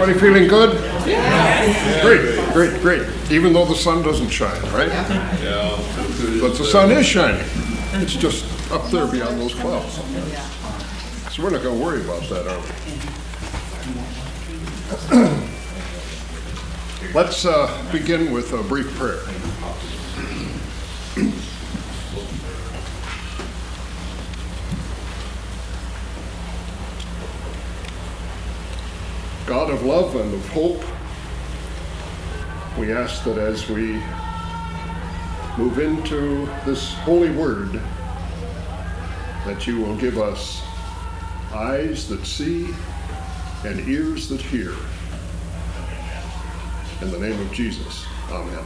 Everybody feeling good? Yeah. Great. Even though the sun doesn't shine, right? Yeah. But the sun is shining. It's just up there beyond those clouds. So we're not going to worry about that, are we? Let's begin with a brief prayer. God of love and of hope, we ask that as we move into this holy word, that you will give us eyes that see and ears that hear. In the name of Jesus, amen.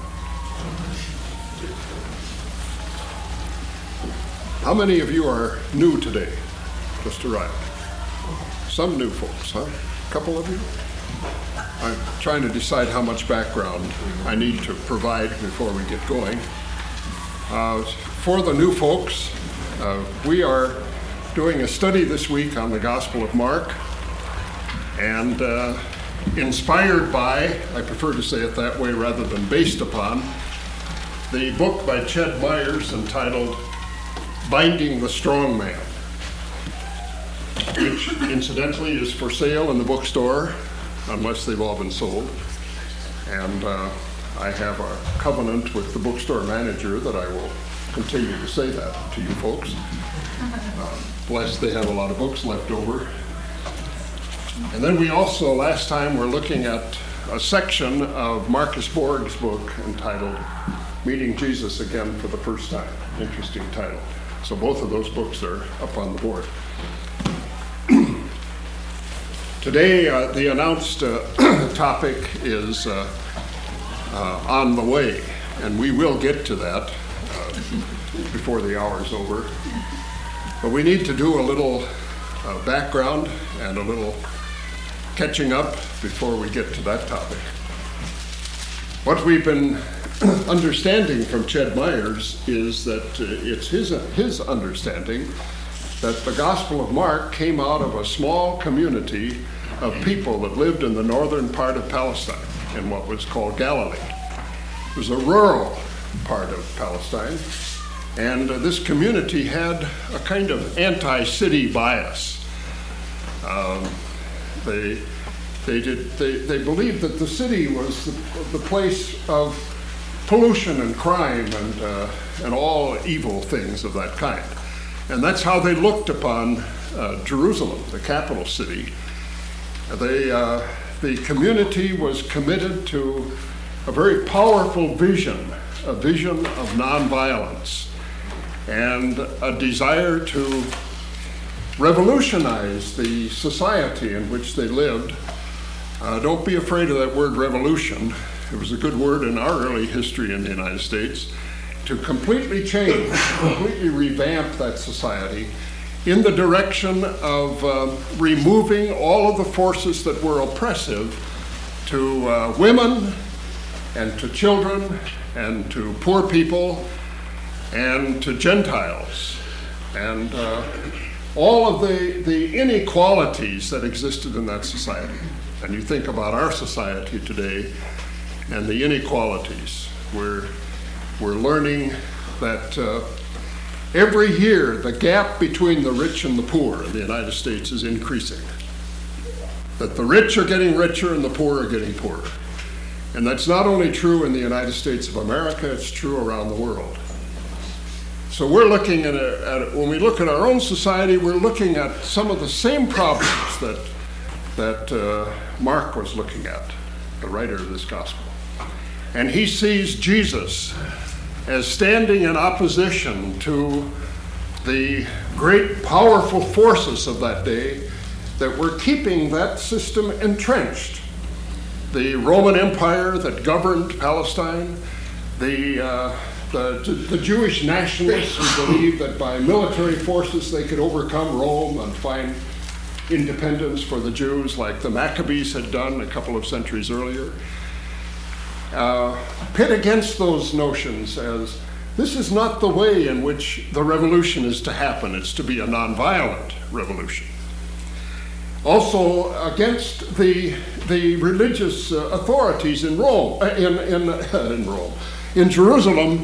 How many of you are new today? Just arrived. Some new folks, huh? A couple of you? I'm trying to decide how much background I need to provide before we get going. For the new folks, we are doing a study this week on the Gospel of Mark, and inspired by, I prefer to say it that way rather than based upon, the book by Ched Myers entitled Binding the Strong Man, which incidentally is for sale in the bookstore, unless they've all been sold. And I have a covenant with the bookstore manager that I will continue to say that to you folks, lest they have a lot of books left over. And then we also, last time, were looking at a section of Marcus Borg's book entitled Meeting Jesus Again for the First Time. Interesting title. So both of those books are up on the board. Today, the announced topic is on the way, and we will get to that before the hour's over. But we need to do a little background and a little catching up before we get to that topic. What we've been understanding from Ched Myers is that it's his understanding that the Gospel of Mark came out of a small community of people that lived in the northern part of Palestine, in what was called Galilee. It was a rural part of Palestine, and this community had a kind of anti-city bias. They believed that the city was the place of pollution and crime and all evil things of that kind. And that's how they looked upon Jerusalem, the capital city. The community was committed to a very powerful vision, a vision of nonviolence, and a desire to revolutionize the society in which they lived. Don't be afraid of that word revolution. It was a good word in our early history in the United States. To completely change, completely revamp that society in the direction of removing all of the forces that were oppressive to women and to children and to poor people and to Gentiles and all of the inequalities that existed in that society. And you think about our society today and the inequalities. We're learning that every year the gap between the rich and the poor in the United States is increasing. That the rich are getting richer and the poor are getting poorer. And that's not only true in the United States of America, it's true around the world. So we're looking at when we look at our own society, we're looking at some of the same problems that Mark was looking at, the writer of this gospel. And he sees Jesus as standing in opposition to the great powerful forces of that day that were keeping that system entrenched. The Roman Empire that governed Palestine, the Jewish nationalists who believed that by military forces they could overcome Rome and find independence for the Jews like the Maccabees had done a couple of centuries earlier. Pit against those notions as this is not the way in which the revolution is to happen. It's to be a nonviolent revolution. Also against the the religious authorities in Rome, in Jerusalem,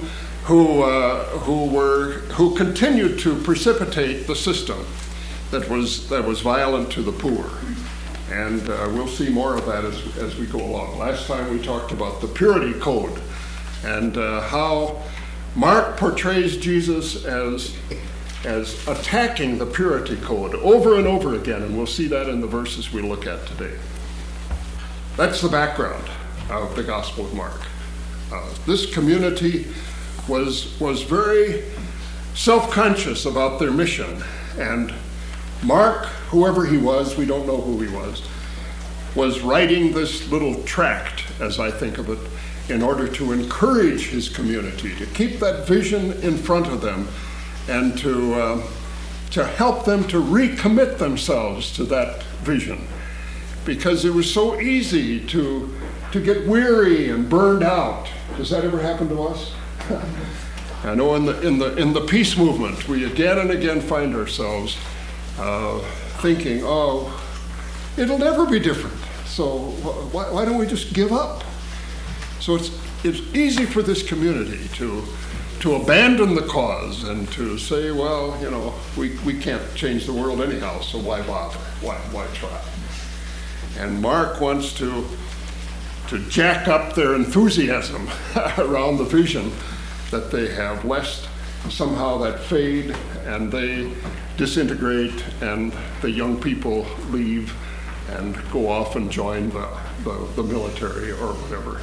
who continued to precipitate the system that was violent to the poor. And we'll see more of that as we go along. Last time we talked about the purity code and how Mark portrays Jesus as attacking the purity code over and over again, and we'll see that in the verses we look at today. That's the background of the Gospel of Mark. This community was very self-conscious about their mission, and Mark, whoever he was, we don't know who he was writing this little tract, as I think of it, in order to encourage his community, to keep that vision in front of them, and to help them to recommit themselves to that vision. Because it was so easy to get weary and burned out. Does that ever happen to us? I know in the peace movement, we again and again find ourselves thinking, oh, it'll never be different. So why don't we just give up? So it's easy for this community to abandon the cause and to say, well, you know, we can't change the world anyhow, so why bother? Why try? And Mark wants to jack up their enthusiasm around the vision that they have, lest somehow that fade and they disintegrate and the young people leave and go off and join the military or whatever.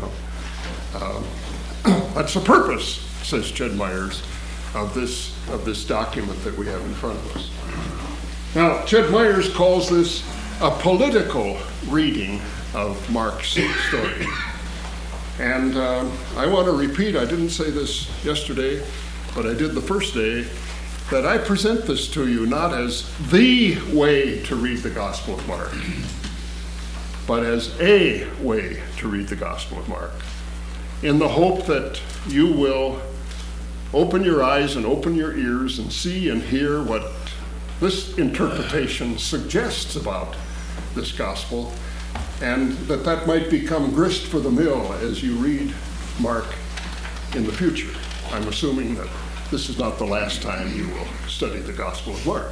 You know. That's the purpose, says Ched Myers, of this document that we have in front of us. Now, Ched Myers calls this a political reading of Mark's story. And I want to repeat, I didn't say this yesterday, but I did the first day, that I present this to you not as the way to read the Gospel of Mark, but as a way to read the Gospel of Mark, in the hope that you will open your eyes and open your ears and see and hear what this interpretation suggests about this gospel, and that might become grist for the mill as you read Mark in the future. I'm assuming that this is not the last time you will study the Gospel of Mark.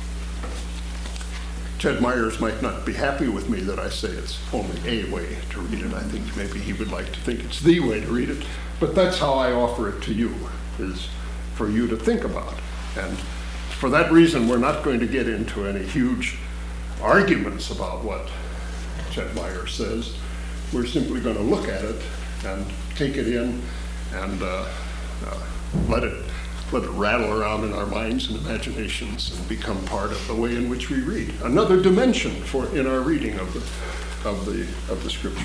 Ched Myers might not be happy with me that I say it's only a way to read it. I think maybe he would like to think it's the way to read it, but that's how I offer it to you, is for you to think about. And for that reason, we're not going to get into any huge arguments about what Ched Myers says. We're simply going to look at it and take it in and let it rattle around in our minds and imaginations and become part of the way in which we read. Another dimension in our reading of the Scripture.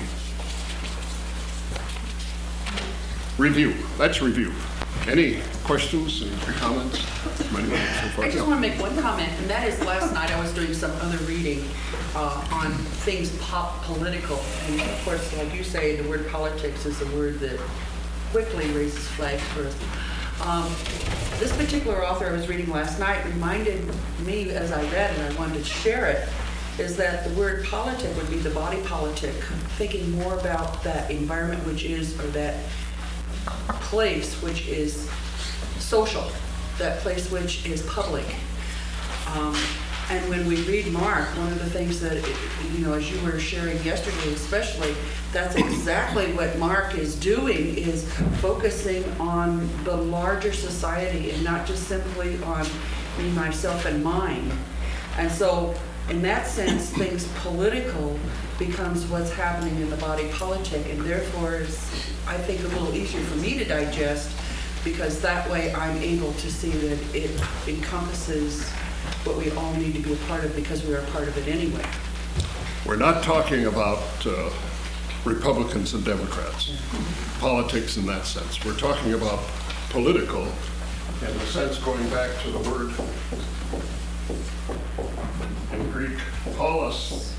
Review. That's review. Any questions and comments? I just want to make one comment, and that is last night I was doing some other reading on things political. And of course, like you say, the word politics is a word that quickly raises flags for us. This particular author I was reading last night reminded me as I read, and I wanted to share it, is that the word politic would be the body politic, thinking more about that environment which is, or that place which is social, that place which is public. And when we read Mark, one of the things that, as you were sharing yesterday especially, that's exactly what Mark is doing, is focusing on the larger society and not just simply on me, myself, and mine. And so in that sense, things political becomes what's happening in the body politic, and therefore is, I think, a little easier for me to digest, because that way I'm able to see that it encompasses what we all need to be a part of, because we are a part of it anyway. We're not talking about Republicans and Democrats, politics in that sense. We're talking about political, in the sense going back to the word in Greek, polis,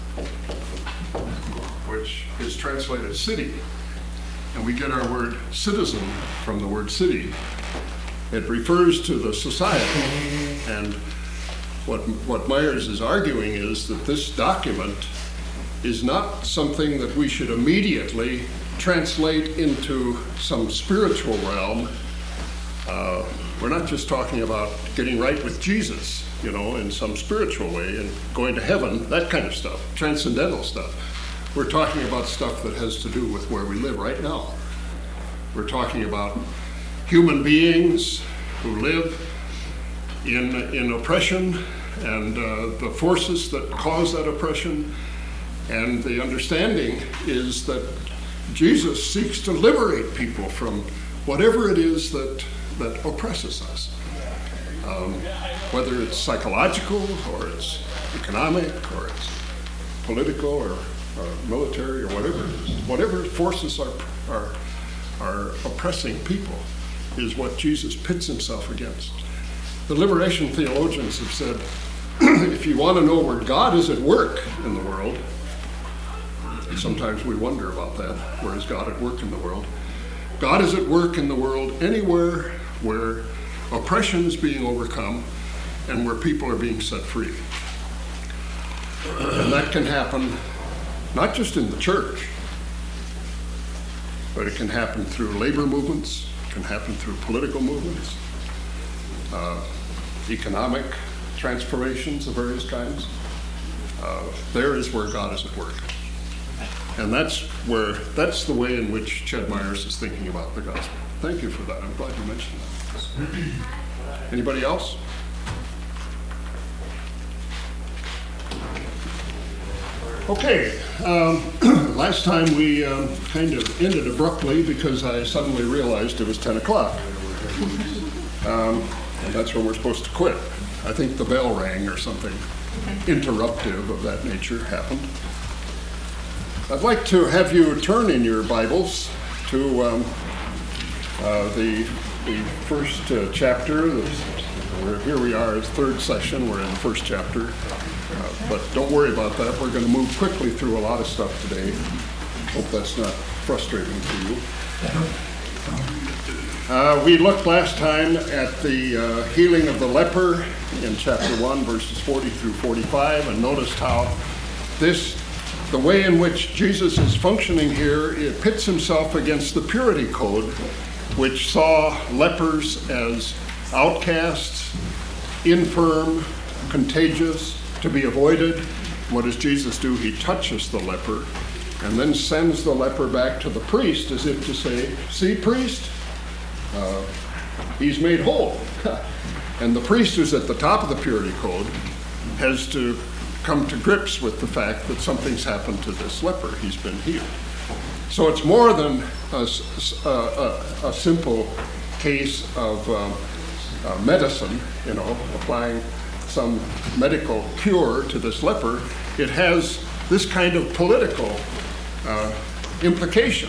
which is translated city. And we get our word citizen from the word city. It refers to the society. And what Myers is arguing is that this document is not something that we should immediately translate into some spiritual realm. We're not just talking about getting right with Jesus, in some spiritual way and going to heaven, that kind of stuff, transcendental stuff. We're talking about stuff that has to do with where we live right now. We're talking about human beings who live in oppression and the forces that cause that oppression. And the understanding is that Jesus seeks to liberate people from whatever it is that oppresses us. Whether it's psychological or it's economic or it's political or military or whatever it is. Whatever forces are oppressing people is what Jesus pits himself against. The liberation theologians have said, if you want to know where God is at work in the world, and sometimes we wonder about that, where is God at work in the world? God is at work in the world anywhere where oppression is being overcome and where people are being set free. And that can happen not just in the church, but it can happen through labor movements, it can happen through political movements, economic transformations of various kinds. There is where God is at work. And that's the way in which Ched Myers is thinking about the gospel. Thank you for that. I'm glad you mentioned that. Anybody else? Okay. Last time we kind of ended abruptly because I suddenly realized it was 10 o'clock. And that's when we're supposed to quit. I think the bell rang or something interruptive of that nature happened. I'd like to have you turn in your Bibles to the first chapter. Here we are, it's third session. We're in the first chapter. But don't worry about that. We're going to move quickly through a lot of stuff today. Hope that's not frustrating to you. We looked last time at the healing of the leper in chapter 1, verses 40 through 45, and noticed how the way in which Jesus is functioning here, it pits himself against the purity code, which saw lepers as outcasts, infirm, contagious, to be avoided. What does Jesus do? He touches the leper and then sends the leper back to the priest as if to say, see, priest, he's made whole. And the priest, who's at the top of the purity code, has to come to grips with the fact that something's happened to this leper. He's been healed. So it's more than a simple case of medicine, applying some medical cure to this leper. It has this kind of political implication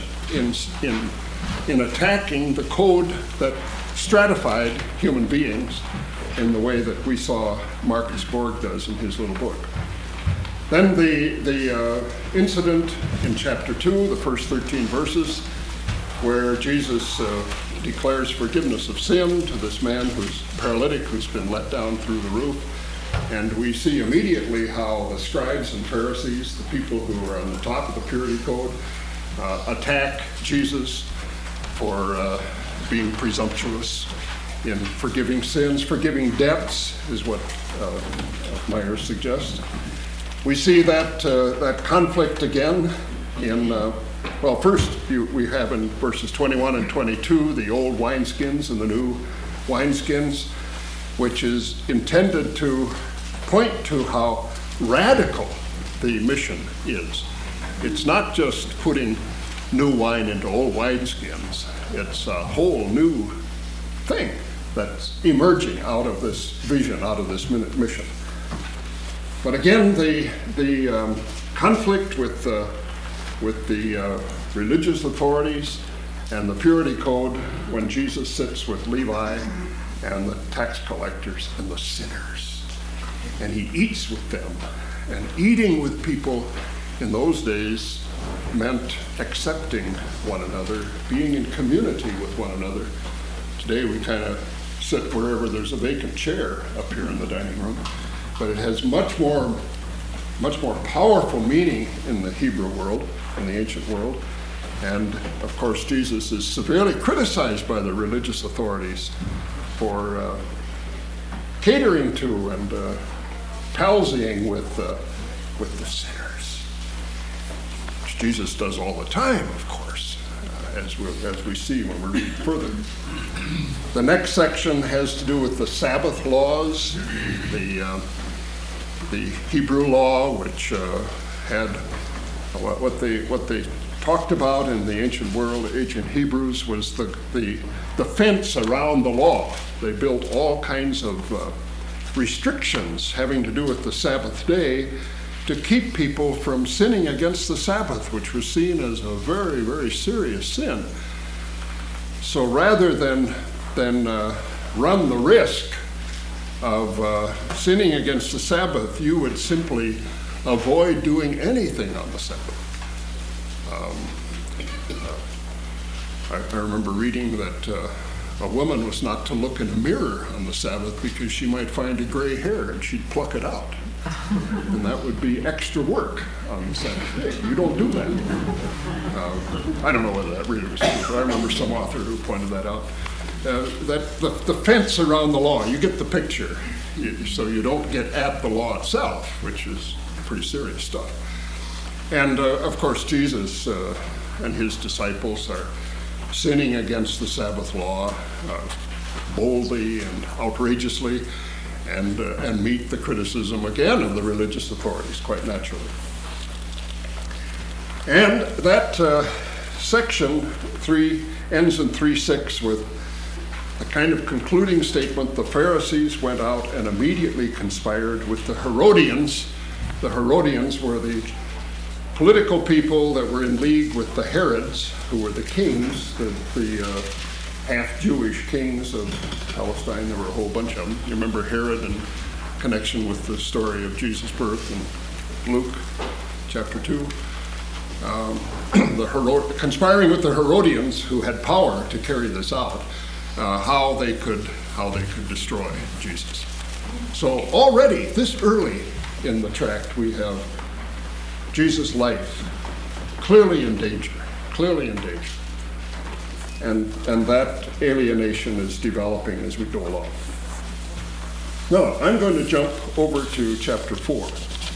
in attacking the code that stratified human beings in the way that we saw Marcus Borg does in his little book. Then the incident in chapter 2, the first 13 verses, where Jesus declares forgiveness of sin to this man who's paralytic, who's been let down through the roof. And we see immediately how the scribes and Pharisees, the people who are on the top of the purity code, attack Jesus for being presumptuous in forgiving sins. Forgiving debts is what Myers suggests. We see that conflict again in, first we have in verses 21 and 22 the old wineskins and the new wineskins, which is intended to point to how radical the mission is. It's not just putting new wine into old wineskins. It's a whole new thing that's emerging out of this vision, out of this mission. But again, the conflict with the religious authorities and the purity code when Jesus sits with Levi and the tax collectors and the sinners, and he eats with them. And eating with people in those days meant accepting one another, being in community with one another. Today we kind of sit wherever there's a vacant chair up here in the dining room, but it has much more much more powerful meaning in the Hebrew world, in the ancient world. And of course, Jesus is severely criticized by the religious authorities for catering to and palsying with the sinners, which Jesus does all the time, of course, as we see when we read further. The next section has to do with the Sabbath laws, the Hebrew law, which had what they talked about in the ancient world, ancient Hebrews, was the fence around the law. They built all kinds of restrictions having to do with the Sabbath day to keep people from sinning against the Sabbath, which was seen as a very, very serious sin. So rather than run the risk of sinning against the Sabbath, you would simply avoid doing anything on the Sabbath. I remember reading that a woman was not to look in a mirror on the Sabbath because she might find a gray hair and she'd pluck it out. And that would be extra work on the Sabbath day. You don't do that. I don't know whether that really was true, but I remember some author who pointed that out. That the fence around the law, you get the picture. So you don't get at the law itself, which is pretty serious stuff. And of course, Jesus and his disciples are sinning against the Sabbath law boldly and outrageously, and meet the criticism again of the religious authorities, quite naturally. And that section 3 ends in 3:6 with a kind of concluding statement. The Pharisees went out and immediately conspired with the Herodians. The Herodians were the political people that were in league with the Herods, who were the kings, the half-Jewish kings of Palestine. There were a whole bunch of them. You remember Herod in connection with the story of Jesus' birth in Luke chapter 2. Conspiring with the Herodians, who had power to carry this out, how they could destroy Jesus. So already, this early in the tract, we have Jesus' life clearly in danger. And that alienation is developing as we go along. Now, I'm going to jump over to chapter 4.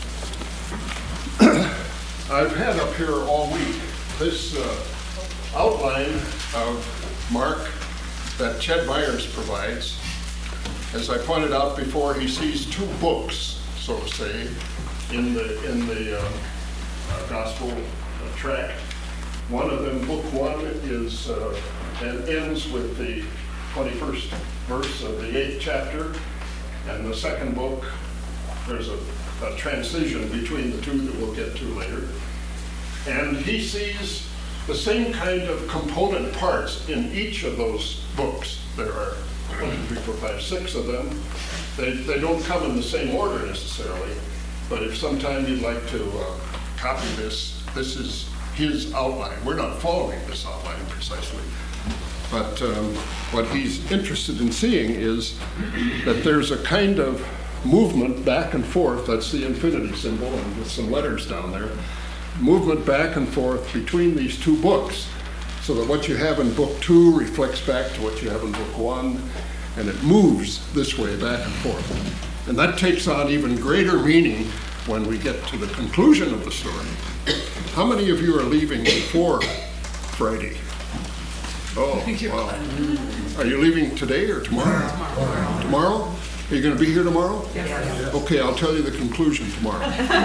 I've had up here all week this outline of Mark that Ched Myers provides. As I pointed out before, he sees two books, so to say, in the gospel tract. One of them, book 1, is and ends with the 21st verse of the 8th chapter, and the second book, there's a transition between the two that we'll get to later. And he sees the same kind of component parts in each of those books. There are 1, 2, 3, 4, 5, 6 of them. They don't come in the same order necessarily, but if sometime you'd like to copy this, this is his outline. We're not following this outline precisely, but what he's interested in seeing is that there's a kind of movement back and forth. That's the infinity symbol, and with some letters down there. Movement back and forth between these two books, so that what you have in book 2 reflects back to what you have in book 1, and it moves this way back and forth. And that takes on even greater meaning when we get to the conclusion of the story. How many of you are leaving before Friday? Oh, wow. Are you leaving today or tomorrow? Tomorrow? Are you going to be here tomorrow? Yes. Okay, I'll tell you the conclusion tomorrow.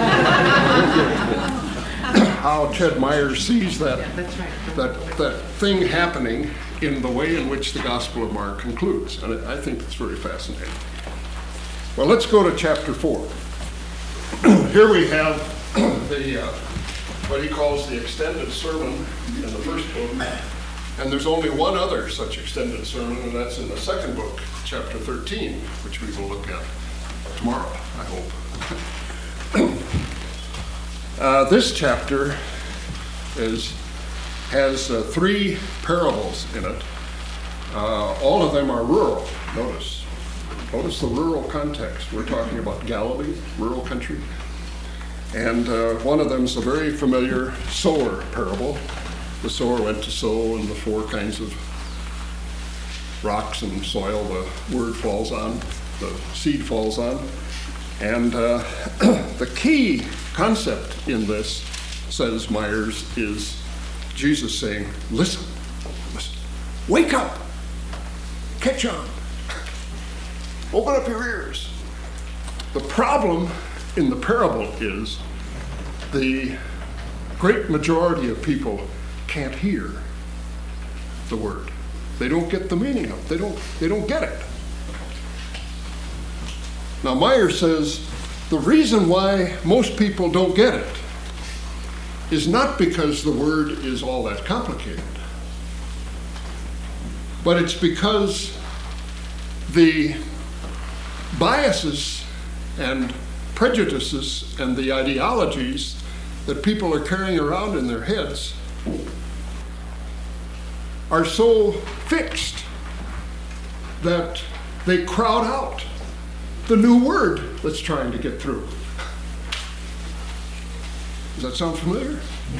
How Ched Myers sees that thing happening in the way in which the Gospel of Mark concludes. And I think it's very fascinating. Well, let's go to chapter 4. Here we have what he calls the extended sermon in the first book. And there's only one other such extended sermon, and that's in the second book, chapter 13, which we will look at tomorrow, I hope. This chapter has 3 parables in it. All of them are rural. Notice the rural context. We're talking about Galilee, rural country. And one of them is a very familiar sower parable. The sower went to sow, and the 4 kinds of rocks and soil the word falls on, the seed falls on. And the key concept in this, says Myers, is Jesus saying, listen, wake up, catch on, open up your ears. The problem in the parable is the great majority of people can't hear the word. They don't get the meaning of it. They don't get it. Now Myers says the reason why most people don't get it is not because the word is all that complicated, but it's because the biases and prejudices and the ideologies that people are carrying around in their heads are so fixed that they crowd out the new word that's trying to get through. Does that sound familiar?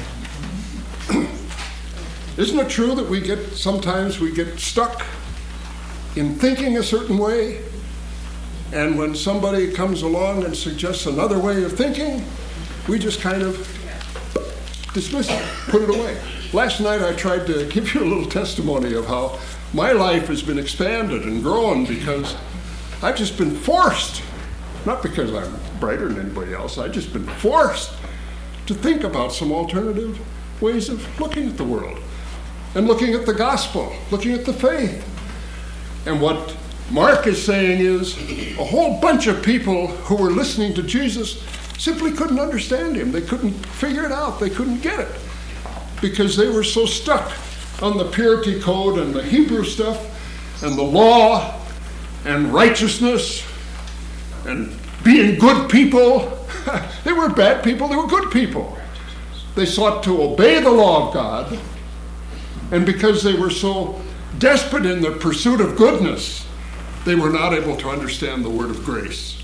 Isn't it true that sometimes we get stuck in thinking a certain way, and when somebody comes along and suggests another way of thinking, we just kind of dismiss it, put it away. Last night I tried to give you a little testimony of how my life has been expanded and grown because I've just been forced, not because I'm brighter than anybody else, I've just been forced to think about some alternative ways of looking at the world and looking at the gospel, looking at the faith. And what Mark is saying is a whole bunch of people who were listening to Jesus simply couldn't understand him. They couldn't figure it out. They couldn't get it because they were so stuck on the purity code and the Hebrew stuff and the law and righteousness and being good people. They were bad people, they were good people. They sought to obey the law of God, and because they were so desperate in their pursuit of goodness, they were not able to understand the word of grace.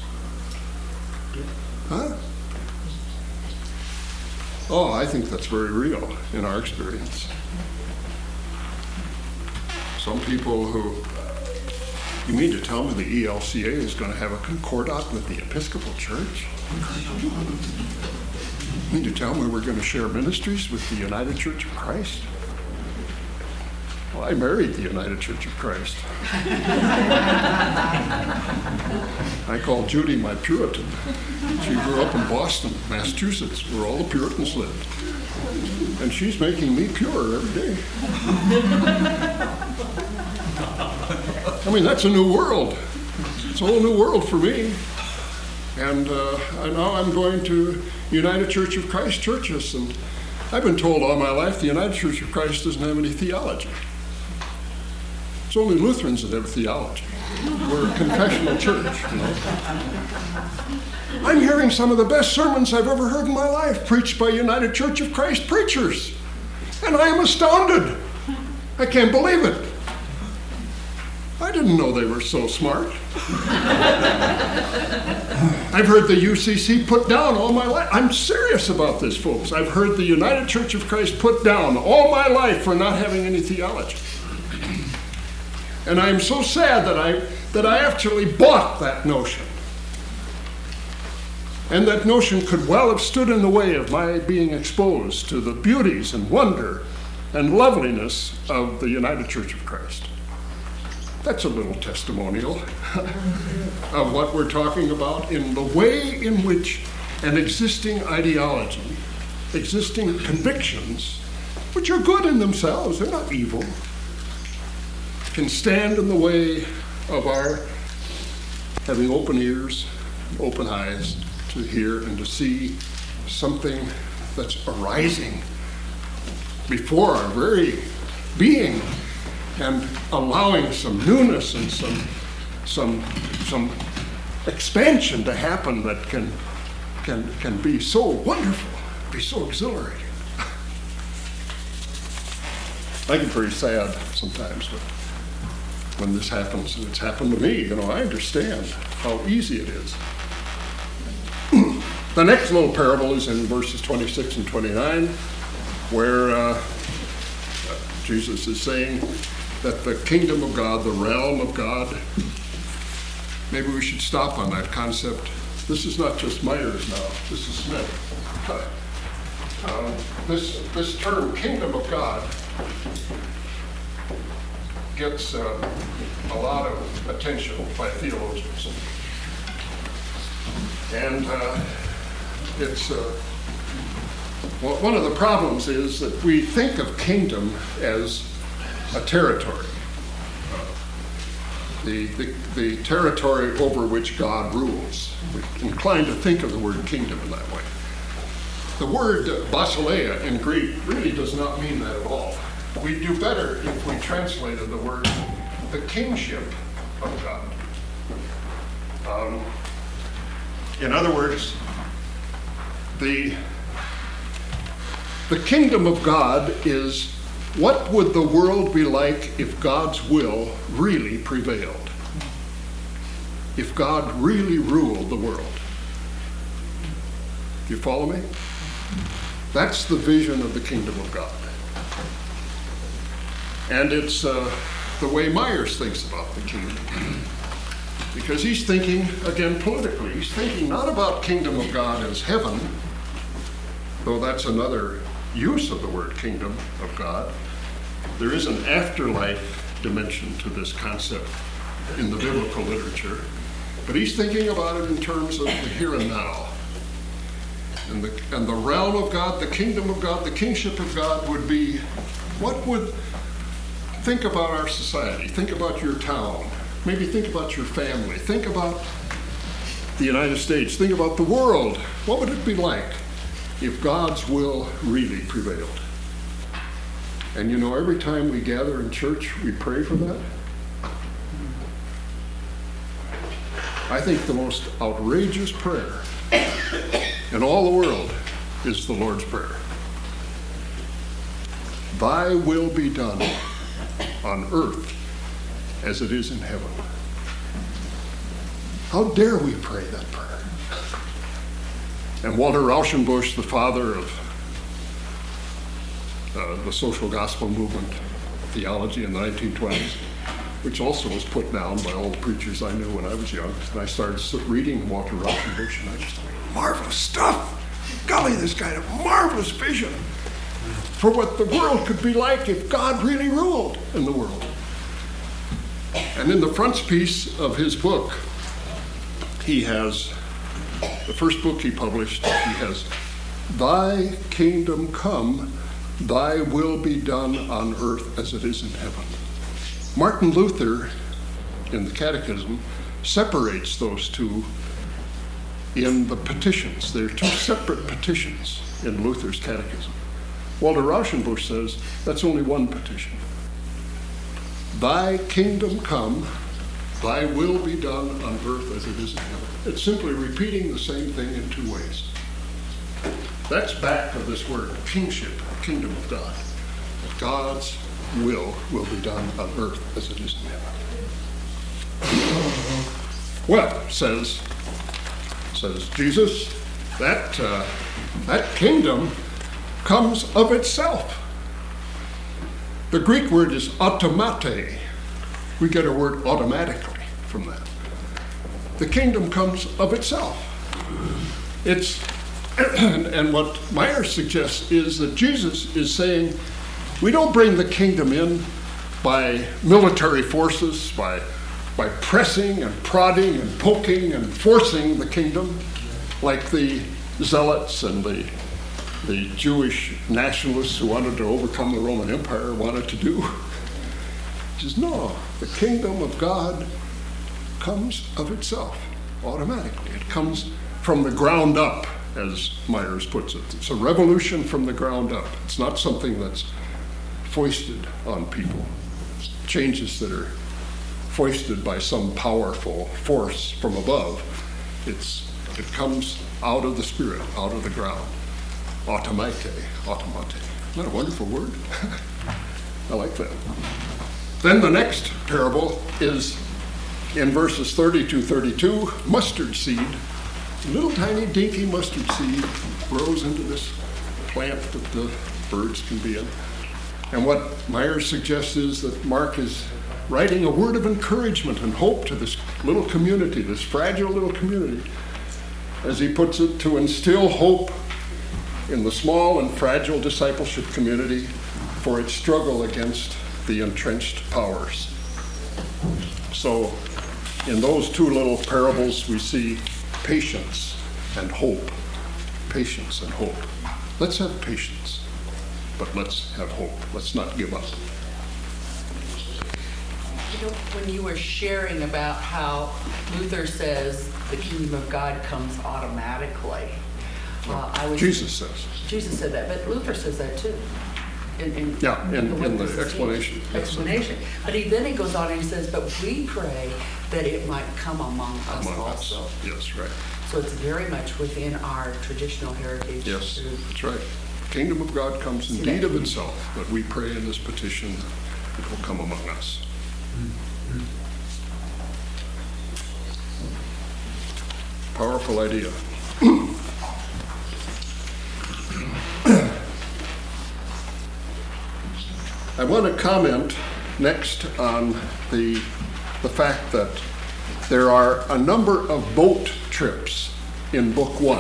Huh? Oh, I think that's very real in our experience. Some people who, you mean to tell me the ELCA is going to have a concordat with the Episcopal Church? You mean to tell me we're going to share ministries with the United Church of Christ? Well, I married the United Church of Christ. I call Judy my Puritan. She grew up in Boston, Massachusetts, where all the Puritans lived. And she's making me pure every day. I mean, that's a new world. It's a whole new world for me. And now I'm going to United Church of Christ churches. And I've been told all my life the United Church of Christ doesn't have any theology. It's only Lutherans that have theology. We're a confessional church, you know. I'm hearing some of the best sermons I've ever heard in my life preached by United Church of Christ preachers. And I am astounded. I can't believe it. I didn't know they were so smart. I've heard the UCC put down all my life. I'm serious about this, folks. I've heard the United Church of Christ put down all my life for not having any theology. And I'm so sad that I actually bought that notion. And that notion could well have stood in the way of my being exposed to the beauties and wonder and loveliness of the United Church of Christ. That's a little testimonial of what we're talking about in the way in which an existing ideology, existing convictions, which are good in themselves, they're not evil, can stand in the way of our having open ears, open eyes to hear and to see something that's arising before our very being and allowing some newness and some expansion to happen that can be so wonderful, be so exhilarating. I get very sad sometimes when this happens, and it's happened to me. You know, I understand how easy it is The next little parable is in verses 26 and 29, where Jesus is saying that the kingdom of God, the realm of God, maybe we should stop on that concept. This is not just Myers now, this is Smith. This term, kingdom of God, gets a lot of attention by theologians. And it's one of the problems is that we think of kingdom as a territory. The territory over which God rules. We're inclined to think of the word kingdom in that way. The word basileia in Greek really does not mean that at all. We'd do better if we translated the word the kingship of God. In other words, the kingdom of God is what would the world be like if God's will really prevailed? If God really ruled the world? Do you follow me? That's the vision of the kingdom of God. And it's the way Myers thinks about the kingdom. Because he's thinking, again, politically. He's thinking not about kingdom of God as heaven, though that's another use of the word kingdom of God. There is an afterlife dimension to this concept in the biblical literature, but he's thinking about it in terms of the here and now. And the realm of God, the kingdom of God, the kingship of God would be, think about our society, think about your town, maybe think about your family, think about the United States, think about the world. What would it be like if God's will really prevailed? And you know, every time we gather in church, we pray for that. I think the most outrageous prayer in all the world is the Lord's Prayer. Thy will be done on earth as it is in heaven. How dare we pray that prayer? And Walter Rauschenbusch, the father of the social gospel movement theology in the 1920s, which also was put down by all the preachers I knew when I was young. And I started reading Walter Rauschenbusch, and I just thought, marvelous stuff. Golly, this guy had a marvelous vision for what the world could be like if God really ruled in the world. And in the frontispiece of his book, he has, the first book he published, he has, Thy kingdom come, thy will be done on earth as it is in heaven. Martin Luther, in the Catechism, separates those two in the petitions. There are two separate petitions in Luther's Catechism. Walter Rauschenbusch says that's only one petition. Thy kingdom come, thy will be done on earth as it is in heaven. It's simply repeating the same thing in two ways. That's back of this word kingship, kingdom of God. God's will be done on earth as it is in heaven. Well, says Jesus, that kingdom comes of itself. The Greek word is automate. We get our word automatically from that. The kingdom comes of itself. And what Myers suggests is that Jesus is saying, we don't bring the kingdom in by military forces, by pressing and prodding and poking and forcing the kingdom, like the zealots and the Jewish nationalists who wanted to overcome the Roman Empire wanted to do. He says, no, the kingdom of God comes of itself, automatically. It comes from the ground up, as Myers puts it. It's a revolution from the ground up. It's not something that's foisted on people. It's changes that are foisted by some powerful force from above. It comes out of the spirit, out of the ground. Automate. Isn't that a wonderful word? I like that. Then the next parable is in verses 30 to 32, mustard seed little tiny dinky mustard seed grows into this plant that the birds can be in. And what Myers suggests is that Mark is writing a word of encouragement and hope to this little community, this fragile little community, as he puts it, to instill hope in the small and fragile discipleship community for its struggle against the entrenched powers. So in those two little parables, we see patience and hope. Patience and hope. Let's have patience, but let's have hope. Let's not give up. You know, when you were sharing about how Luther says the kingdom of God comes automatically, Jesus says. Jesus said that, but Luther says that too. In the explanation. Explanation. But then he goes on and he says, but we pray that it might come among us also. Yes, right. So it's very much within our traditional heritage. Yes, that's right. The kingdom of God comes indeed of itself, but we pray in this petition it will come among us. Powerful idea. I want to comment next on the fact that there are a number of boat trips in Book 1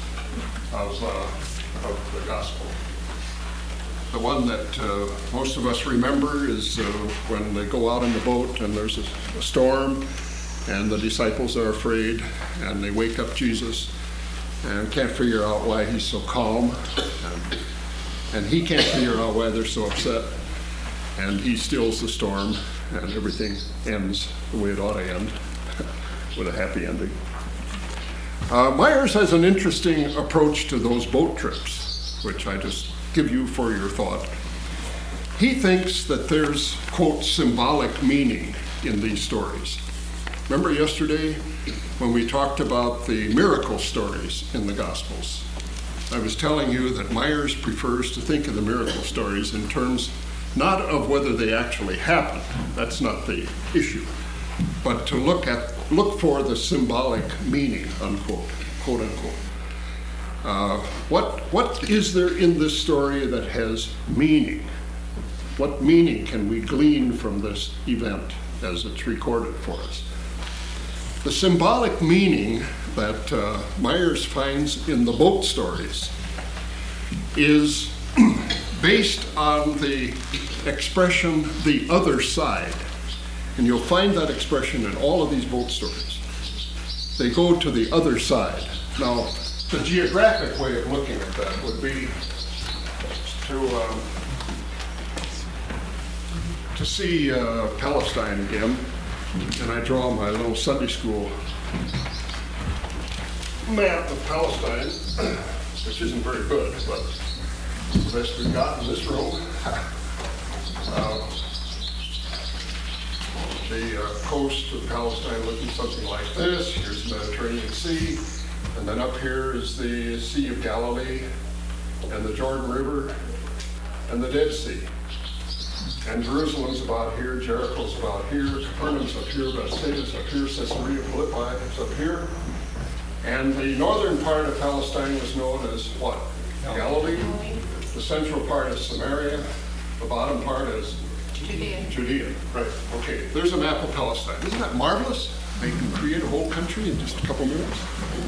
of the Gospel. The one that most of us remember is when they go out in the boat and there's a storm and the disciples are afraid and they wake up Jesus and can't figure out why he's so calm, and he can't figure out why they're so upset, and he stills the storm and everything ends the way it ought to end, with a happy ending. Myers has an interesting approach to those boat trips, which I just give you for your thought. He thinks that there's, quote, symbolic meaning in these stories. Remember yesterday when we talked about the miracle stories in the Gospels? I was telling you that Myers prefers to think of the miracle stories in terms not of whether they actually happened, that's not the issue, but to look for the symbolic meaning, unquote, quote unquote. What is there in this story that has meaning? What meaning can we glean from this event as it's recorded for us? The symbolic meaning that Myers finds in the boat stories is based on the expression, the other side. And you'll find that expression in all of these boat stories. They go to the other side. Now, the geographic way of looking at that would be to see Palestine again. And I draw my little Sunday school map of Palestine, which isn't very good, but the best we've got in this room. The coast of Palestine looking something like this. Here's the Mediterranean Sea, and then up here is the Sea of Galilee, and the Jordan River, and the Dead Sea. And Jerusalem's about here, Jericho's about here, Capernaum's up here, Bethsaida's up here, Caesarea Philippi is up here. And the northern part of Palestine was known as what? Galilee. The central part is Samaria. The bottom part is Judea. Right. Okay. There's a map of Palestine. Isn't that marvelous? They can create a whole country in just a couple minutes.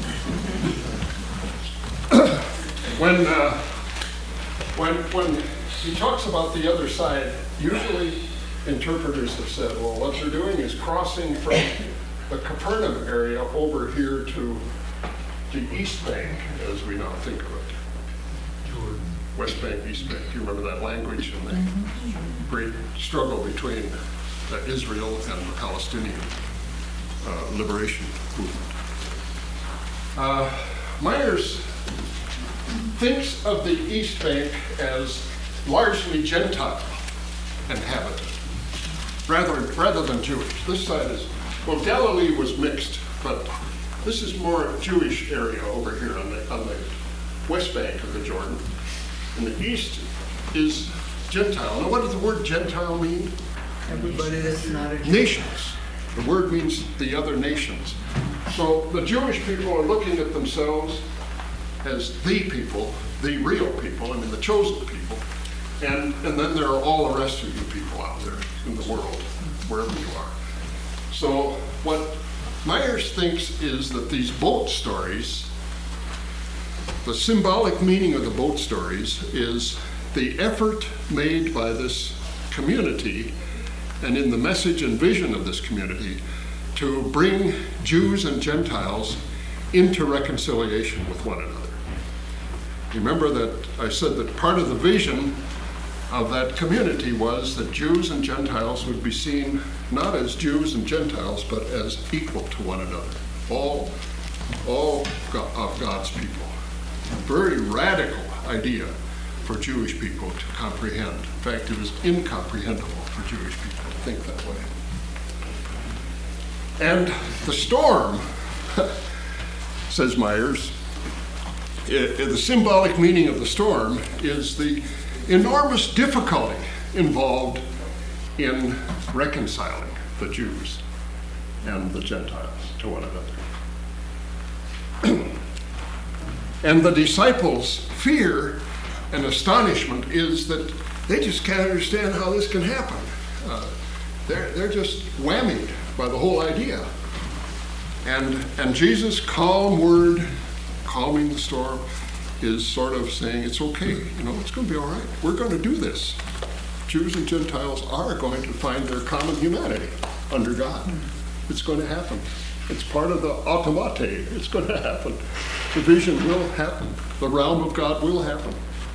When he talks about the other side, usually interpreters have said, well, what they're doing is crossing from the Capernaum area over here to the East Bank, as we now think of it. West Bank, East Bank. You remember that language and the great struggle between Israel and the Palestinian liberation movement. Myers thinks of the East Bank as largely Gentile inhabited, rather than Jewish. This side is, well, Galilee was mixed, but this is more Jewish area over here on the west bank of the Jordan. And the east is Gentile. Now, what does the word Gentile mean? Everybody that's not a Jew. Nations. The word means the other nations. So the Jewish people are looking at themselves as the people, the real people, the chosen people. And then there are all the rest of you people out there in the world, wherever you are. So what Myers thinks is that these boat stories, the symbolic meaning of the boat stories is the effort made by this community and in the message and vision of this community to bring Jews and Gentiles into reconciliation with one another. Remember that I said that part of the vision of that community was that Jews and Gentiles would be seen not as Jews and Gentiles, but as equal to one another, all of God's people. A very radical idea for Jewish people to comprehend. In fact, it was incomprehensible for Jewish people to think that way. And the storm, says Myers, the symbolic meaning of the storm is the enormous difficulty involved in reconciling the Jews and the Gentiles to one another. And the disciples' fear and astonishment is that they just can't understand how this can happen. They're just whammied by the whole idea. And Jesus' calm word, calming the storm, is sort of saying, it's okay, it's going to be all right. We're going to do this. Jews and Gentiles are going to find their common humanity under God. It's going to happen. It's part of the automate. It's going to happen. The vision will happen. The realm of God will happen.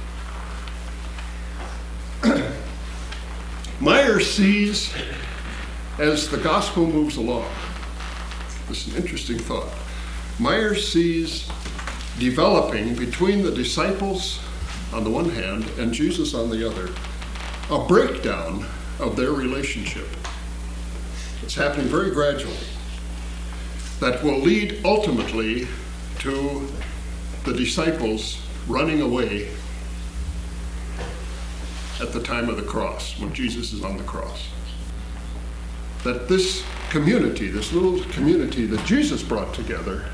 Myers sees, as the gospel moves along, this is an interesting thought, Myers sees developing between the disciples on the one hand and Jesus on the other, a breakdown of their relationship. It's happening very gradually. That will lead ultimately to the disciples running away at the time of the cross, when Jesus is on the cross. That this community, this little community that Jesus brought together,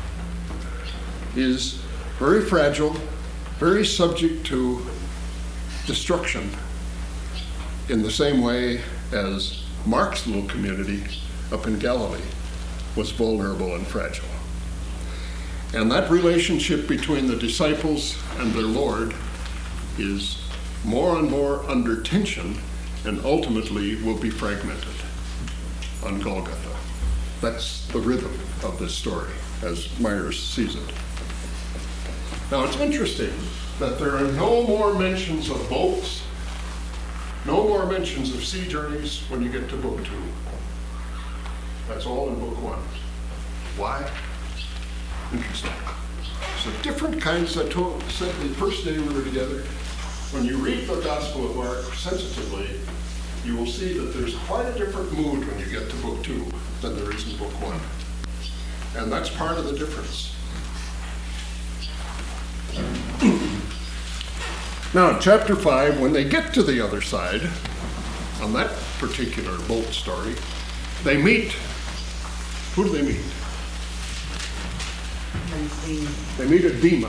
is very fragile, very subject to destruction in the same way as Mark's little community up in Galilee was vulnerable and fragile. And that relationship between the disciples and their Lord is more and more under tension and ultimately will be fragmented on Golgotha. That's the rhythm of this story as Myers sees it. Now it's interesting that there are no more mentions of boats, no more mentions of sea journeys when you get to book 2. That's all in book 1. Why? Interesting. So different kinds, I said the first day we were together, when you read the Gospel of Mark sensitively, you will see that there's quite a different mood when you get to book 2 than there is in book 1. And that's part of the difference. Now, in chapter 5, when they get to the other side, on that particular boat story, they meet. Who do they meet? They meet a demon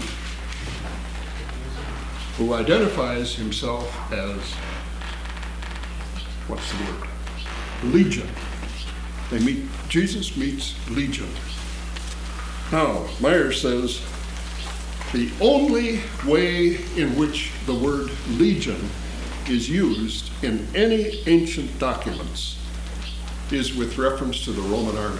who identifies himself as, what's the word? Legion. Jesus meets Legion. Now, Myers says, the only way in which the word legion is used in any ancient documents is with reference to the Roman army.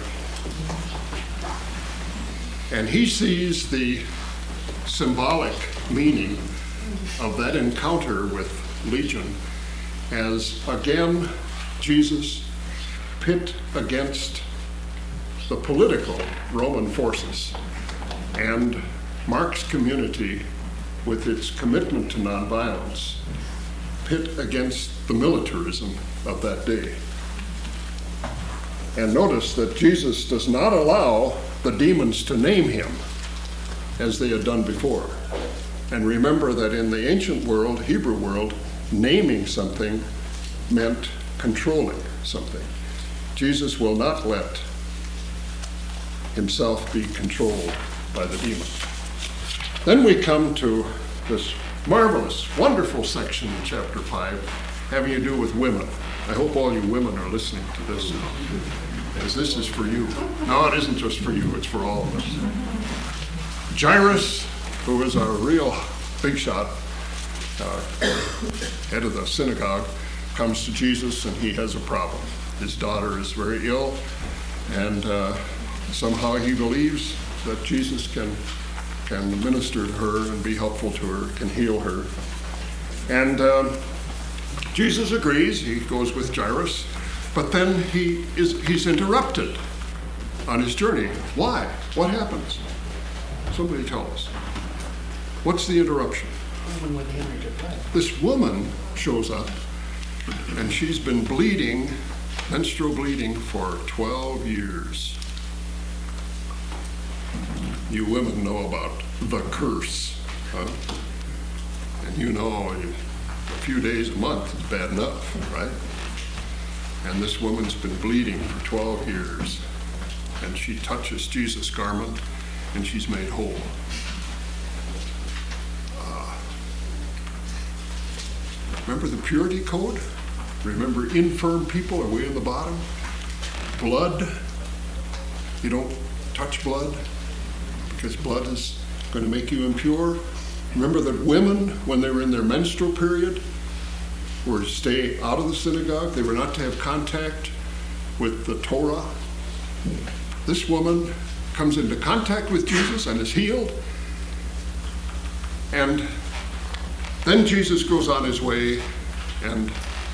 And he sees the symbolic meaning of that encounter with Legion as, again, Jesus pit against the political Roman forces, and Mark's community, with its commitment to nonviolence, pit against the militarism of that day. And notice that Jesus does not allow the demons to name him as they had done before. And remember that in the ancient world, Hebrew world, naming something meant controlling something. Jesus will not let himself be controlled by the demon. Then we come to this marvelous, wonderful section in chapter 5 having to do with women. I hope all you women are listening to this, as this is for you. No, it isn't just for you, it's for all of us. Jairus, who is a real big shot, head of the synagogue, comes to Jesus and he has a problem. His daughter is very ill, and somehow he believes that Jesus can minister to her and be helpful to her, can heal her. And Jesus agrees, he goes with Jairus, but then he's interrupted on his journey. Why? What happens? Somebody tell us. What's the interruption? This woman shows up, and she's been bleeding, menstrual bleeding, for 12 years. You women know about the curse, huh? And you know a few days a month is bad enough, right? And this woman's been bleeding for 12 years, and she touches Jesus' garment, and she's made whole. Remember the purity code? Remember, infirm people are way in the bottom? Blood, you don't touch blood because blood is going to make you impure. Remember that women, when they were in their menstrual period, were to stay out of the synagogue. They were not to have contact with the Torah. This woman comes into contact with Jesus and is healed. And then Jesus goes on his way, and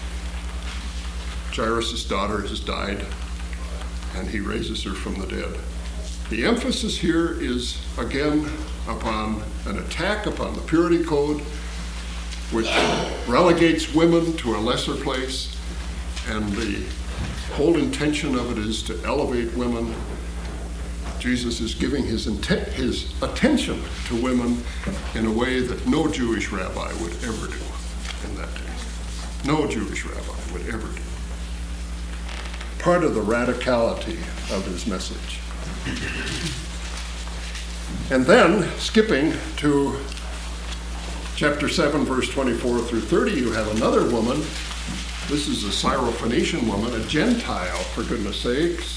Jairus' daughter has died, and he raises her from the dead. The emphasis here is, again, upon an attack upon the purity code, which relegates women to a lesser place, and the whole intention of it is to elevate women. Jesus is giving his attention to women in a way that no Jewish rabbi would ever do in that day. No Jewish rabbi would ever do. Part of the radicality of his message. And then, skipping to chapter 7, verse 24 through 30, you have another woman. This is a Syrophoenician woman, a Gentile, for goodness sakes.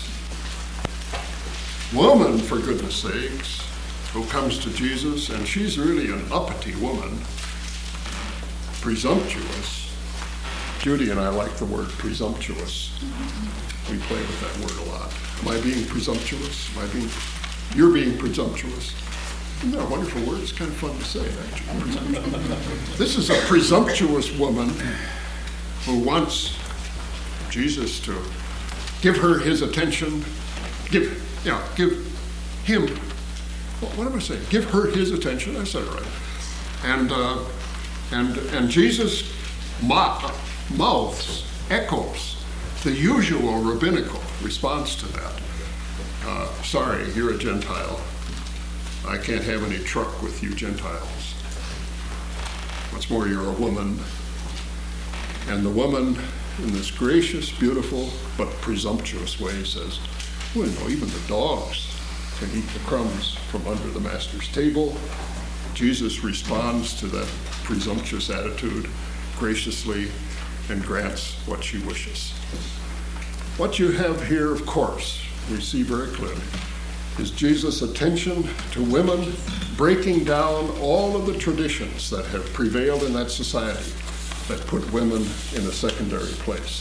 Woman, for goodness sakes, who comes to Jesus, and she's really an uppity woman, presumptuous. Judy and I like the word presumptuous. We play with that word a lot. Am I being presumptuous? You're being presumptuous. Isn't that a wonderful word? It's kind of fun to say, actually. This is a presumptuous woman who wants Jesus to give her his attention, give him, what am I saying? Give her his attention, I said it right. And Jesus mouths, echoes the usual rabbinical response to that. Sorry, you're a Gentile. I can't have any truck with you Gentiles. What's more, you're a woman. And the woman, in this gracious, beautiful, but presumptuous way, says, well, no, even the dogs can eat the crumbs from under the master's table. Jesus responds to that presumptuous attitude graciously and grants what she wishes. What you have here, of course, we see very clearly, is Jesus' attention to women, breaking down all of the traditions that have prevailed in that society that put women in a secondary place.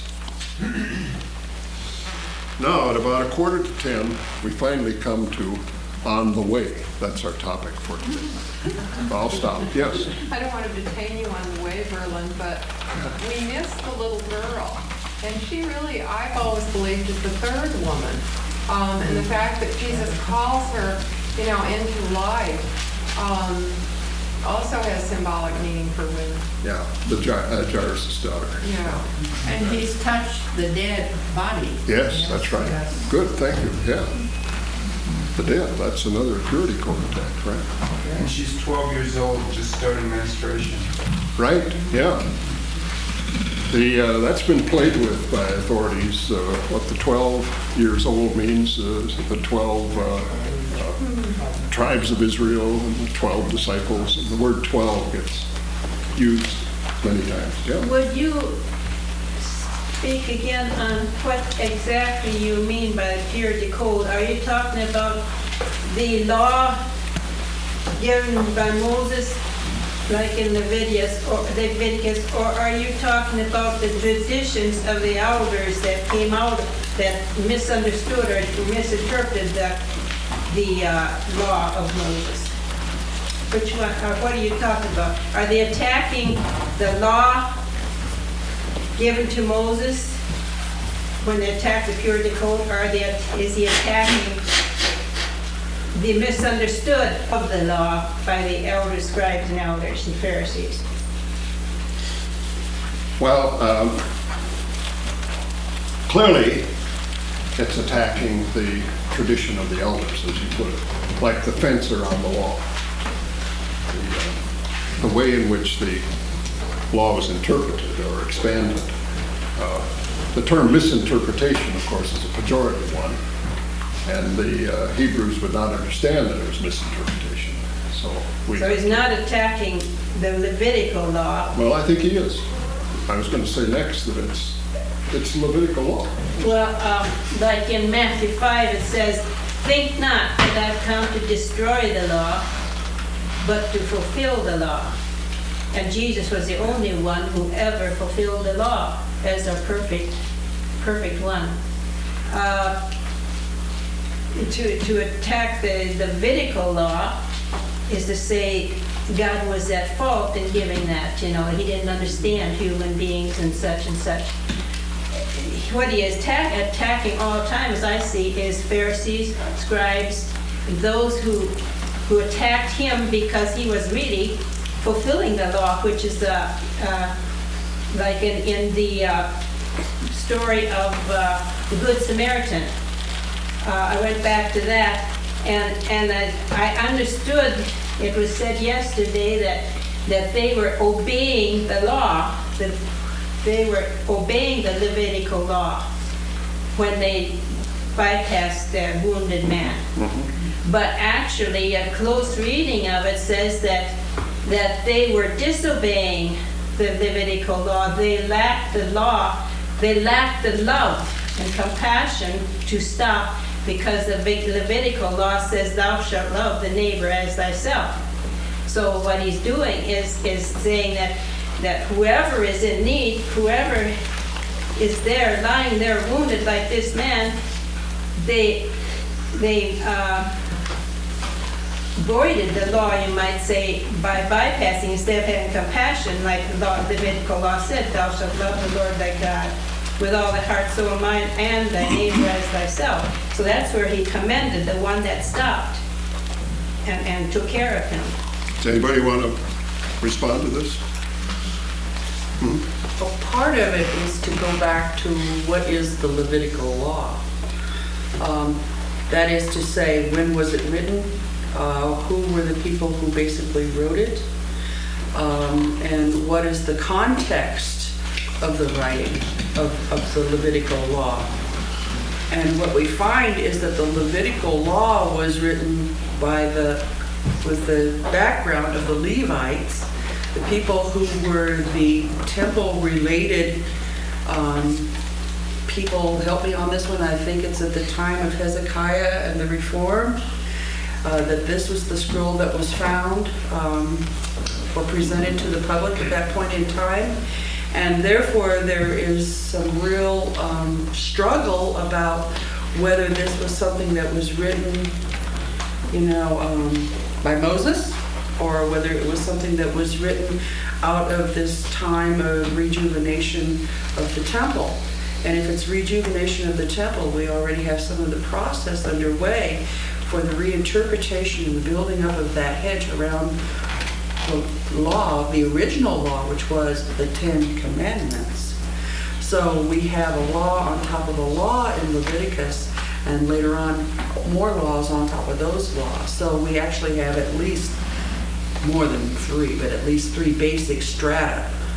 Now, at about 9:45, we finally come to On the Way. That's our topic for today. I'll stop. Yes? I don't want to detain you on the way, Berlin, but we missed the little girl. And she really, I've always believed, is the third woman. And the fact that Jesus calls her, into life, also has symbolic meaning for women. Yeah, the Jairus' daughter. Yeah. And he's touched the dead body. Yes, that's right. Yes. Good, thank you. Yeah. The dead, that's another purity code attack, right? And she's 12 years old, just starting menstruation. Right, yeah. That's been played with by authorities. What the 12 years old means, the 12 tribes of Israel and the 12 disciples. And the word 12 gets used many times. Yeah. Would you speak again on what exactly you mean by purity code? Are you talking about the law given by Moses, like in Leviticus, or are you talking about the traditions of the elders that came out, that misunderstood or misinterpreted the law of Moses? Which one, or what are you talking about? Are they attacking the law given to Moses when they attack the purity code, or is he attacking the misunderstood of the law by the elders, scribes, and elders and Pharisees? Well, clearly it's attacking the tradition of the elders, as you put it, like the fence around the wall. The way in which the law was interpreted or expanded. The term misinterpretation, of course, is a pejorative one, and the Hebrews would not understand that it was misinterpretation. So he's not attacking the Levitical law. Well, I think he is. I was going to say next that it's Levitical law. Well, like in Matthew 5, it says, "Think not that I've come to destroy the law, but to fulfill the law." And Jesus was the only one who ever fulfilled the law as a perfect one. To attack the Levitical law is to say God was at fault in giving that. He didn't understand human beings and such and such. What he is attacking all the time, as I see, is Pharisees, scribes, those who attacked him because he was really fulfilling the law, which is like in the story of the Good Samaritan. I went back to that, and I understood, it was said yesterday that they were obeying the law, that they were obeying the Levitical law when they bypassed their wounded man. Mm-hmm. But actually, a close reading of it says that they were disobeying the Levitical law. They lacked the law. They lacked the love and compassion to stop, because the Levitical law says, "Thou shalt love the neighbor as thyself." So what he's doing is saying that whoever is in need, whoever is there lying there wounded like this man, they voided the law, you might say, by bypassing, instead of having compassion, like the Levitical law said, "Thou shalt love the Lord thy God with all thy heart, soul, and mind, and thy neighbor as thyself." So that's where he commended the one that stopped and took care of him. Does anybody want to respond to this? Well, part of it is to go back to what is the Levitical law. That is to say, when was it written? Who were the people who basically wrote it? And what is the context of the writing of the Levitical law? And what we find is that the Levitical law was written with the background of the Levites, the people who were the temple-related people. Help me on this one. I think it's at the time of Hezekiah and the Reform, that this was the scroll that was found or presented to the public at that point in time. And therefore, there is some real struggle about whether this was something that was written, by Moses, or whether it was something that was written out of this time of rejuvenation of the temple. And if it's rejuvenation of the temple, we already have some of the process underway for the reinterpretation and the building up of that hedge around the law, the original law, which was the Ten Commandments. So we have a law on top of a law in Leviticus, and later on more laws on top of those laws. So we actually have at least more than three, but at least three basic strata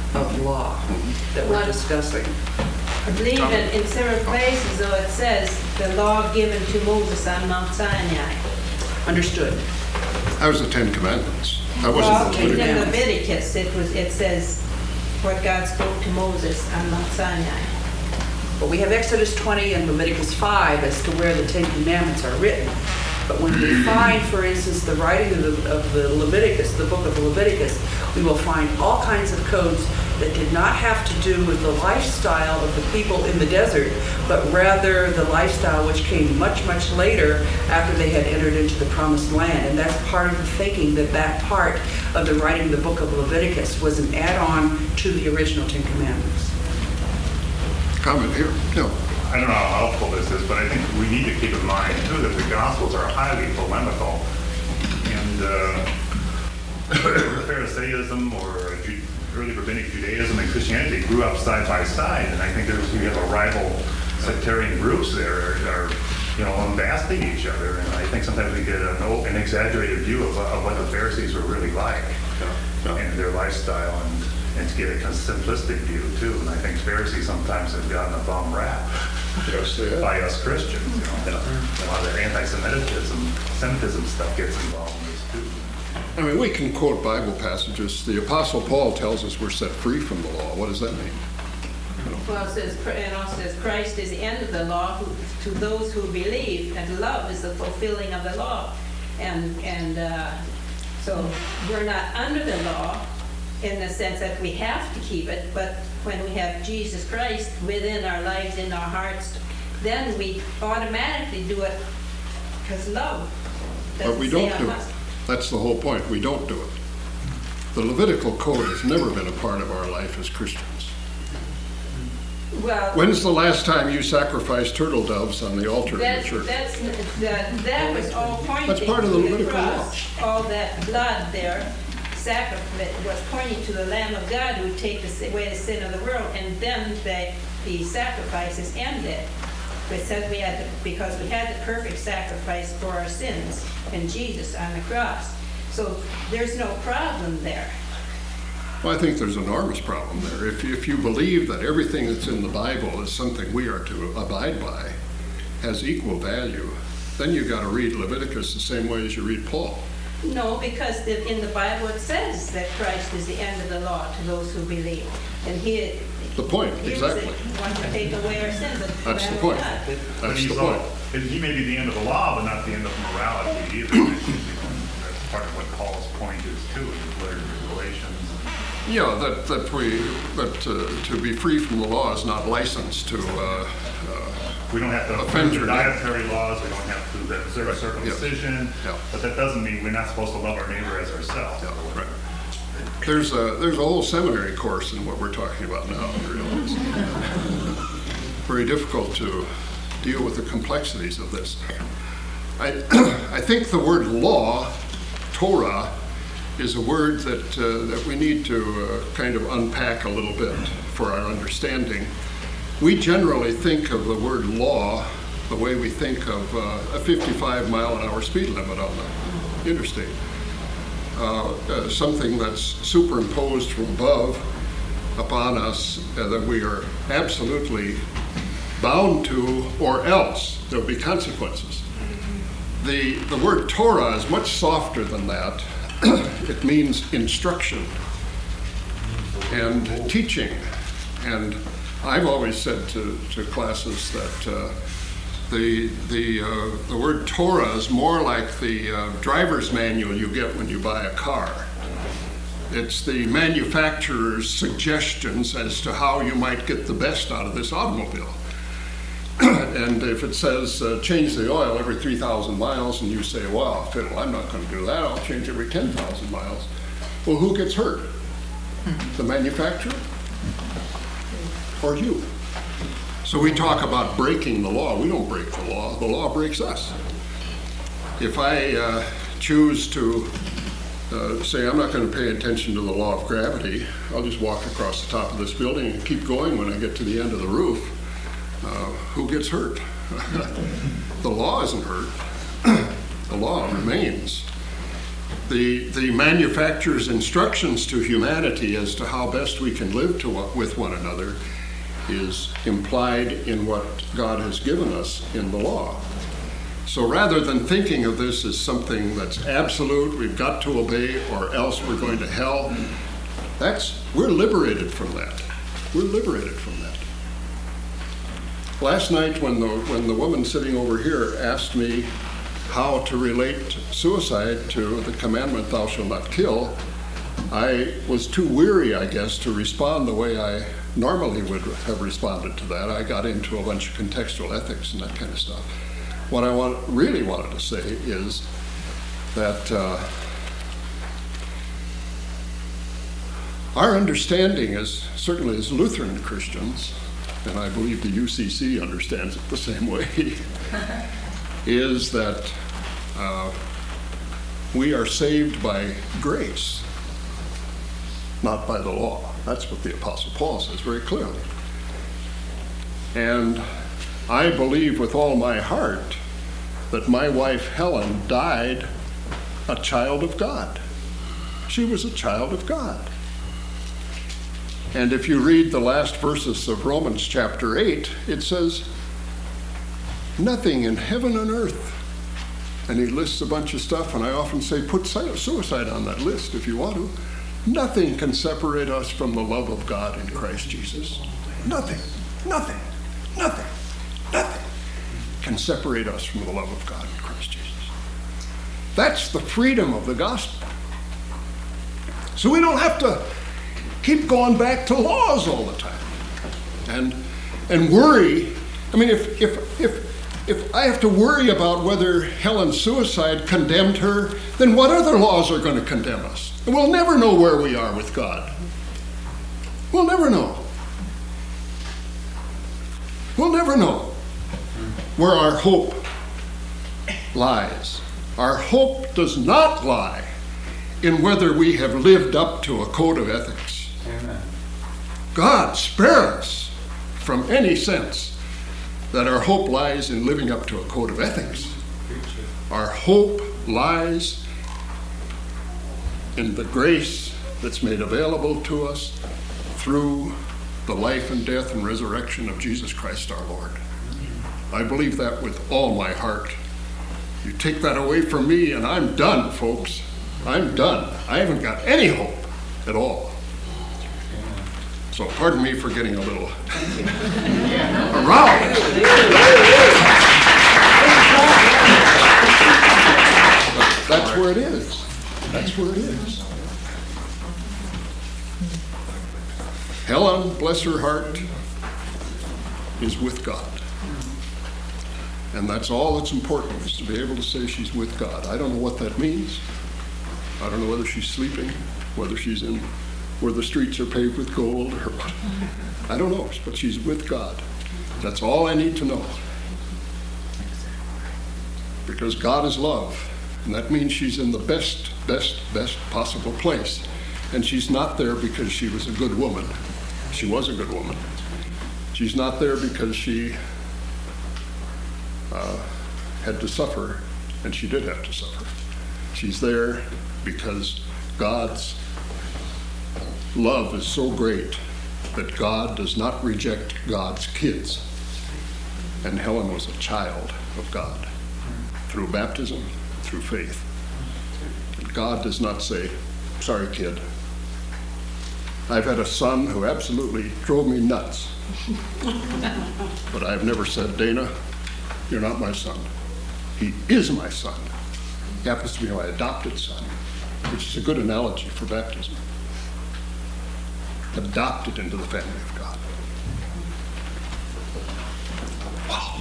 of law that we're What? discussing. I believe in several places, though, it says the law given to Moses on Mount Sinai. Understood. That was the Ten Commandments. That Well, wasn't in the Ten Leviticus, it says what God spoke to Moses on Mount Sinai. But we have Exodus 20 and Leviticus 5 as to where the Ten Commandments are written. But when we find, for instance, the writing of the Leviticus, the book of Leviticus, we will find all kinds of codes that did not have to do with the lifestyle of the people in the desert, but rather the lifestyle which came much, much later after they had entered into the promised land. And that's part of the thinking that that part of the writing of the book of Leviticus was an add-on to the original Ten Commandments. comment here. No. I don't know how helpful this is, but I think we need to keep in mind too that the Gospels are highly polemical, and Pharisaism or early rabbinic Judaism and Christianity grew up side by side, and I think we have a rival sectarian groups there are investing each other, and I think sometimes we get an exaggerated view of what the Pharisees were really like and their lifestyle, and to get a kind of simplistic view too. And I think Pharisees sometimes have gotten a bum rap by us Christians. A lot of the anti-Semitism stuff gets involved in this too. I mean, we can quote Bible passages. The Apostle Paul tells us we're set free from the law. What does that mean? Well, it says, and also says, Christ is the end of the law to those who believe, and love is the fulfilling of the law. So we're not under the law in the sense that we have to keep it, but when we have Jesus Christ within our lives, in our hearts, then we automatically do it because love. But we don't do it. That's the whole point. We don't do it. The Levitical code has never been a part of our life as Christians. Well, When's the last time you sacrificed turtle doves on the altar in the That church? was all pointing That's part of the to Levitical cross. All that blood there, sacrifice, was pointing to the Lamb of God who would take away the sin of the world, and then the sacrifices ended. It says because we had the perfect sacrifice for our sins in Jesus on the cross. So there's no problem there. Well, I think there's an enormous problem there. If you believe that everything that's in the Bible is something we are to abide by, has equal value, then you've got to read Leviticus the same way as you read Paul. No, because in the Bible it says that Christ is the end of the law to those who believe. And The point, he exactly. wants to take away our sins. That's the point. But That's the point. he may be the end of the law, but not the end of morality either. That's part of what Paul's point is too, in his letter to Galatians. Yeah, that to be free from the law is not licensed to We don't have to offend observe your the neighbor. dietary laws, we don't have to observe circumcision, Yeah. but that doesn't mean we're not supposed to love our neighbor as ourselves. Yeah, right. There's a whole seminary course in what we're talking about now, I realize. Very difficult to deal with the complexities of this. I think the word law, Torah, is a word that we need to kind of unpack a little bit for our understanding. We generally think of the word law the way we think of a 55-mile-an-hour speed limit on the interstate. Something that's superimposed from above upon us that we are absolutely bound to, or else there'll be consequences. The word Torah is much softer than that. It means instruction and teaching. And I've always said to classes that the word Torah is more like the driver's manual you get when you buy a car. It's the manufacturer's suggestions as to how you might get the best out of this automobile. And if it says change the oil every 3,000 miles, and you say, well, fiddle, I'm not going to do that, I'll change every 10,000 miles. Well, who gets hurt? The manufacturer or you? So we talk about breaking the law. We don't break the law breaks us. If I choose to say I'm not going to pay attention to the law of gravity, I'll just walk across the top of this building and keep going when I get to the end of the roof. Who gets hurt? The law isn't hurt. The law remains. The manufacturer's instructions to humanity as to how best we can live with one another is implied in what God has given us in the law. So rather than thinking of this as something that's absolute, we've got to obey or else we're going to hell, we're liberated from that. We're liberated from that. Last night when the woman sitting over here asked me how to relate suicide to the commandment, thou shalt not kill, I was too weary, I guess, to respond the way I normally would have responded to that. I got into a bunch of contextual ethics and that kind of stuff. What I really wanted to say is that our understanding certainly as Lutheran Christians, and I believe the UCC understands it the same way, is that we are saved by grace, not by the law. That's what the Apostle Paul says very clearly. And I believe with all my heart that my wife Helen died a child of God. She was a child of God. And if you read the last verses of Romans chapter 8, it says, nothing in heaven and earth. And he lists a bunch of stuff, and I often say, put suicide on that list if you want to. Nothing can separate us from the love of God in Christ Jesus. Nothing, nothing, nothing, nothing can separate us from the love of God in Christ Jesus. That's the freedom of the gospel. So we don't have to keep going back to laws all the time and worry. I mean, if I have to worry about whether Helen's suicide condemned her, then what other laws are going to condemn us? And we'll never know where we are with God. We'll never know. We'll never know where our hope lies. Our hope does not lie in whether we have lived up to a code of ethics. Amen. God spare us from any sense that our hope lies in living up to a code of ethics. Our hope lies in the grace that's made available to us through the life and death and resurrection of Jesus Christ our Lord. I believe that with all my heart. You take that away from me and I'm done, folks. I'm done. I haven't got any hope at all. So pardon me for getting a little aroused. That's where it is. That's where it is. Helen, bless her heart, is with God. And that's all that's important, is to be able to say she's with God. I don't know what that means. I don't know whether she's sleeping, whether she's in where the streets are paved with gold or what. I don't know, but she's with God. That's all I need to know. Because God is love, and that means she's in the best possible place. And she's not there because she was a good woman. She was a good woman. She's not there because she had to suffer, and she did have to suffer. She's there because God's love is so great that God does not reject God's kids. And Helen was a child of God through baptism, through faith. And God does not say, sorry, kid. I've had a son who absolutely drove me nuts. But I've never said, Dana, you're not my son. He is my son. He happens to be my adopted son, which is a good analogy for baptism. Adopted into the family of God. Wow.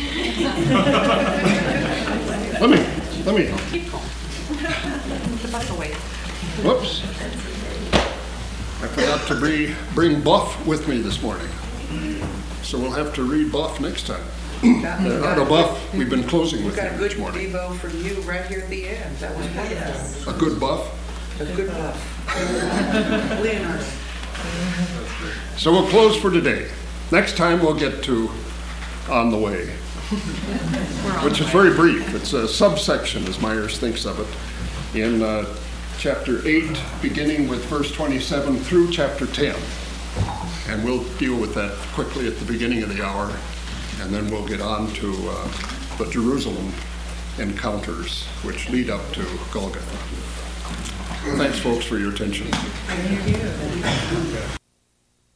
let me help. Keep going. The buck away. Whoops. I forgot to bring Buff with me this morning. So we'll have to read Buff next time. Not a Buff we've been closing with We've got a you good each morning. Devo from you right here at the end. That was wonderful. A good Buff? A good Buff. Leonard. So we'll close for today. Next time we'll get to On the Way, which is very brief. It's a subsection, as Myers thinks of it. in chapter 8, beginning with verse 27 through chapter 10. And we'll deal with that quickly at the beginning of the hour, and then we'll get on to the Jerusalem encounters, which lead up to Golgotha. Thanks, folks, for your attention. Thank you.